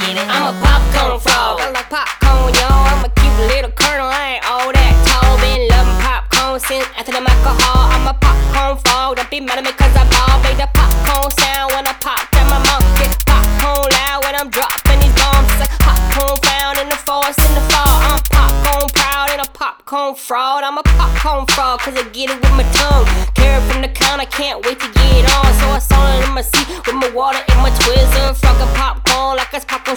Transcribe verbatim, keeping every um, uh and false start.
get it. I'm a popcorn frog, I like popcorn, yo. I'm a cute little colonel, I ain't all that tall. Been loving popcorn since after the alcohol. I'm a popcorn frog, don't be mad at me cause I ball. Make the popcorn sound when I pop down my mouth. Get popcorn loud when I'm dropping these bombs. It's like popcorn found in the forest in the fall. I'm popcorn proud and a popcorn fraud. I'm a popcorn frog cause I get it with my tongue. Carry from the counter, can't wait to get on. So I saw it in my seat with my water in my Twizzler. Frogging popcorn like it's popcorn